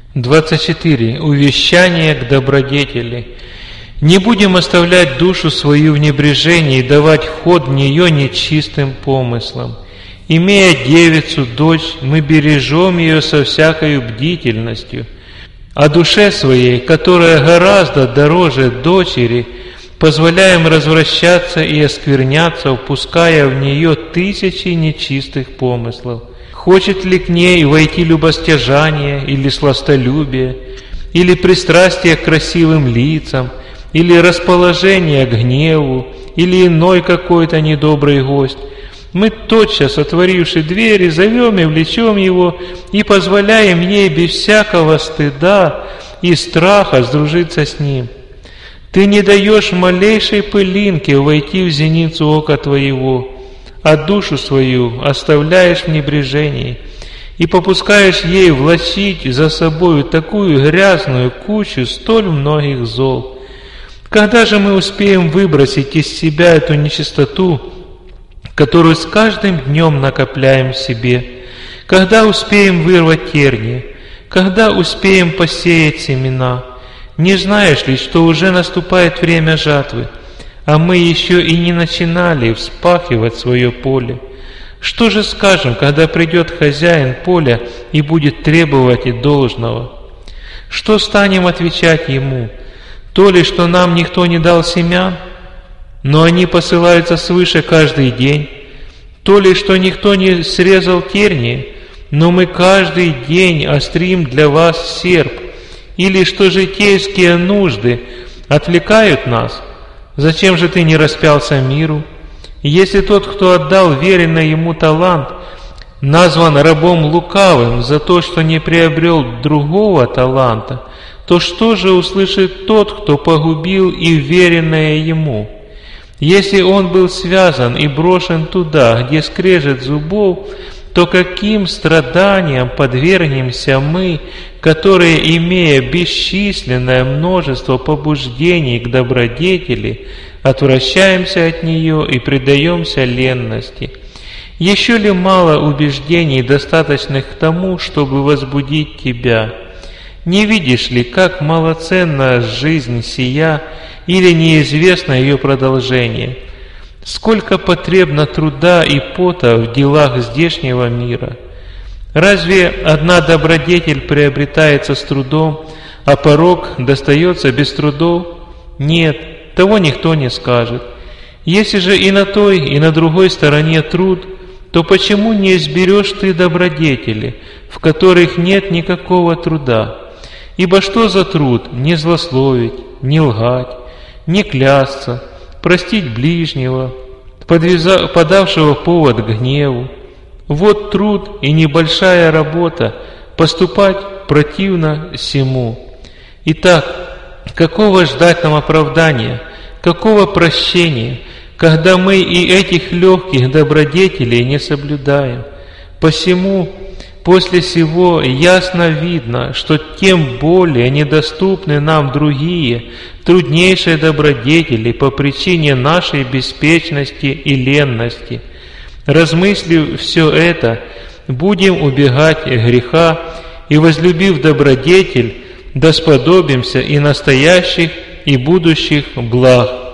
24. Увещание к добродетели. Не будем оставлять душу свою в небрежении и давать ход в нее нечистым помыслам. Имея девицу, дочь, мы бережем ее со всякой бдительностью. А душе своей, которая гораздо дороже дочери, позволяем развращаться и оскверняться, впуская в нее тысячи нечистых помыслов. Хочет ли к ней войти любостяжание или сластолюбие, или пристрастие к красивым лицам, или расположение к гневу, или иной какой-то недобрый гость, мы тотчас, отворивши двери, зовем и влечем его, и позволяем ей без всякого стыда и страха сдружиться с ним. Ты не даешь малейшей пылинке войти в зеницу ока твоего, а душу свою оставляешь в небрежении, и попускаешь ей влачить за собою такую грязную кучу столь многих зол. Когда же мы успеем выбросить из себя эту нечистоту, которую с каждым днем накопляем в себе? Когда успеем вырвать терния? Когда успеем посеять семена? Не знаешь ли, что уже наступает время жатвы, а мы еще и не начинали вспахивать свое поле? Что же скажем, когда придет хозяин поля и будет требовать и должного? Что станем отвечать ему? То ли, что нам никто не дал семян, но они посылаются свыше каждый день? То ли, что никто не срезал тернии, но мы каждый день острим для вас серп? Или что житейские нужды отвлекают нас? Зачем же ты не распялся миру? Если тот, кто отдал веренный ему талант, назван рабом лукавым за то, что не приобрел другого таланта, то что же услышит тот, кто погубил и веренное ему? Если он был связан и брошен туда, где скрежет зубов, то каким страданиям подвергнемся мы, которые, имея бесчисленное множество побуждений к добродетели, отвращаемся от нее и предаемся ленности? Еще ли мало убеждений, достаточных к тому, чтобы возбудить тебя? Не видишь ли, как малоценна жизнь сия, или неизвестно ее продолжение? Сколько потребно труда и пота в делах здешнего мира? Разве одна добродетель приобретается с трудом, а порок достается без трудов? Нет, того никто не скажет. Если же и на той, и на другой стороне труд, то почему не изберешь ты добродетели, в которых нет никакого труда? Ибо что за труд? Не злословить, не лгать, не клясться, простить ближнего, подавшего повод к гневу. Вот труд и небольшая работа, поступать противно сему. Итак, какого ждать нам оправдания, какого прощения, когда мы и этих легких добродетелей не соблюдаем? Посему после сего ясно видно, что тем более недоступны нам другие, труднейшие добродетели по причине нашей беспечности и ленности. Размыслив все это, будем убегать греха и, возлюбив добродетель, досподобимся и настоящих, и будущих благ.